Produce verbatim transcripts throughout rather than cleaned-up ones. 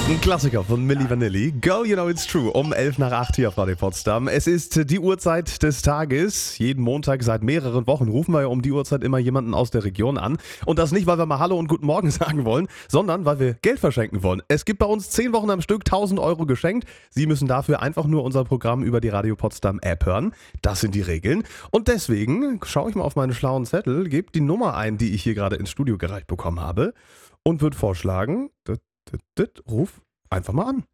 Ein Klassiker von Milli Vanilli. Girl, you know it's true. Um elf nach acht hier auf Radio Potsdam. Es ist die Uhrzeit des Tages. Jeden Montag seit mehreren Wochen rufen wir ja um die Uhrzeit immer jemanden aus der Region an. Und das nicht, weil wir mal Hallo und Guten Morgen sagen wollen, sondern weil wir Geld verschenken wollen. Es gibt bei uns zehn Wochen am Stück tausend Euro geschenkt. Sie müssen dafür einfach nur unser Programm über die Radio Potsdam App hören. Das sind die Regeln. Und deswegen schaue ich mal auf meinen schlauen Zettel, gebe die Nummer ein, die ich hier gerade ins Studio gereicht bekommen habe und würde vorschlagen, dit, dit, dit, ruf einfach mal an.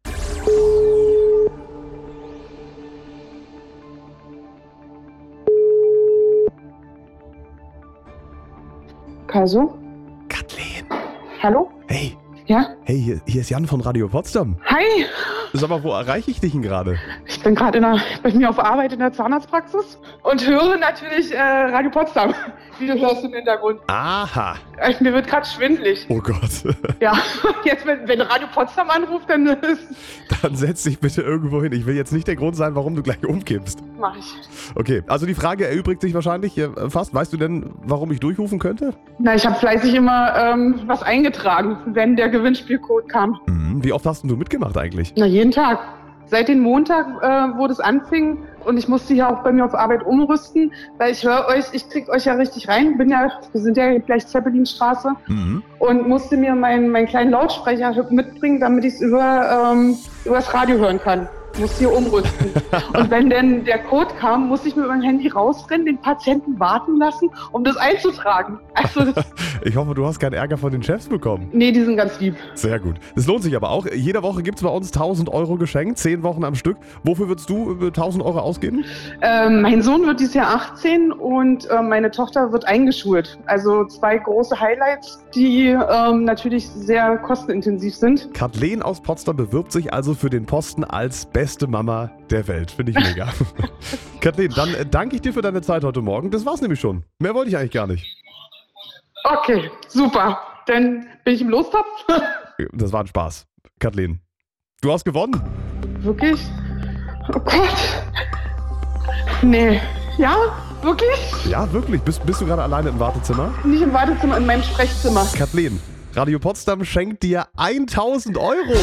Kaso? Kathleen. Hallo? Hey. Ja? Hey, hier, hier ist Jan von Radio Potsdam. Hi! Sag mal, wo erreiche ich dich denn gerade? Ich bin gerade in der- bei mir auf Arbeit in der Zahnarztpraxis und höre natürlich äh, Radio Potsdam, wie du hörst im Hintergrund. Aha. Äh, Mir wird gerade schwindelig. Oh Gott. Ja, jetzt wenn, wenn Radio Potsdam anruft, dann ist, Dann setz dich bitte irgendwo hin. Ich will jetzt nicht der Grund sein, warum du gleich umkippst. mach ich. Okay, also die Frage erübrigt sich wahrscheinlich äh, fast. Weißt du denn, warum ich durchrufen könnte? Na, ich habe fleißig immer ähm, was eingetragen, wenn der Gewinnspielcode kam. Mhm. Wie oft hast denn du mitgemacht eigentlich? Na, jeden Tag. Seit dem Montag, äh, wo das anfing, und ich musste hier auch bei mir auf Arbeit umrüsten, weil ich höre euch, ich krieg euch ja richtig rein, bin ja, wir sind ja gleich Zeppelinstraße, Mhm. und musste mir meinen meinen kleinen Lautsprecher mitbringen, damit ich es über, ähm, über das Radio hören kann. Musste hier umrüsten. Und wenn dann der Code kam, musste ich mit meinem Handy rausrennen, den Patienten warten lassen, um das einzutragen. Also, das, Ich hoffe, du hast keinen Ärger von den Chefs bekommen. nee, die sind ganz lieb. Sehr gut. Das lohnt sich aber auch. Jede Woche gibt es bei uns tausend Euro geschenkt, zehn Wochen am Stück. Wofür würdest du äh, tausend Euro ausgeben? Ähm, mein Sohn wird dieses Jahr achtzehn und äh, meine Tochter wird eingeschult. Also zwei große Highlights, die ähm, natürlich sehr kostenintensiv sind. Kathleen aus Potsdam bewirbt sich also für den Posten als beste Mama der Welt. Finde ich mega. Kathleen, dann äh, danke ich dir für deine Zeit heute Morgen. Das war's nämlich schon. Mehr wollte ich eigentlich gar nicht. Okay, super. Dann bin ich im Lostopf. Das war ein Spaß. Kathleen, du hast gewonnen. Wirklich? Oh Gott. Nee. Ja? Wirklich? Ja, wirklich. Bist, bist du gerade alleine im Wartezimmer? Nicht im Wartezimmer, in meinem Sprechzimmer. Kathleen, Radio Potsdam schenkt dir tausend Euro.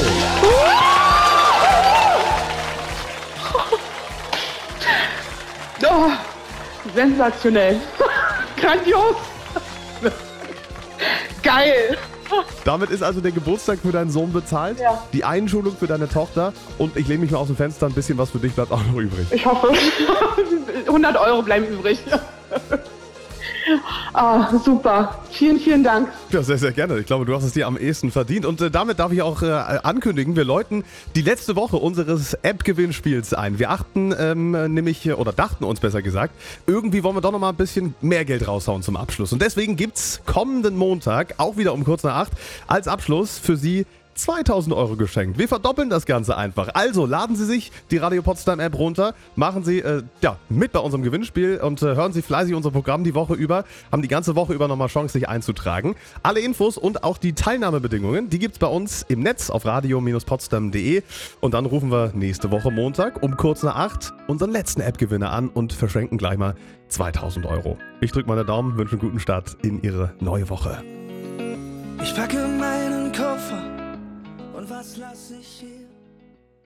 Oh, sensationell. Grandios. Geil. Damit ist also der Geburtstag für deinen Sohn bezahlt, Ja. die Einschulung für deine Tochter und ich lehne mich mal aus dem Fenster, ein bisschen was für dich bleibt auch noch übrig. Ich hoffe. hundert Euro bleiben übrig. Ah, super. Vielen, vielen Dank. Ja, sehr, sehr gerne. Ich glaube, du hast es dir am ehesten verdient. Und äh, damit darf ich auch äh, ankündigen, wir läuten die letzte Woche unseres App-Gewinnspiels ein. Wir achten ähm, nämlich, äh, oder dachten uns besser gesagt, irgendwie wollen wir doch noch mal ein bisschen mehr Geld raushauen zum Abschluss. Und deswegen gibt's kommenden Montag, auch wieder um kurz nach acht, als Abschluss für Sie zweitausend Euro geschenkt. Wir verdoppeln das Ganze einfach. Also laden Sie sich die Radio Potsdam App runter, machen Sie äh, ja, mit bei unserem Gewinnspiel und äh, hören Sie fleißig unser Programm die Woche über, haben die ganze Woche über nochmal Chance, sich einzutragen. Alle Infos und auch die Teilnahmebedingungen, die gibt's bei uns im Netz auf radio potsdam punkt de und dann rufen wir nächste Woche Montag um kurz nach acht unseren letzten App-Gewinner an und verschenken gleich mal zweitausend Euro. Ich drücke meine Daumen, wünsche einen guten Start in Ihre neue Woche. Ich packe meinen Koffer und was lass ich hier?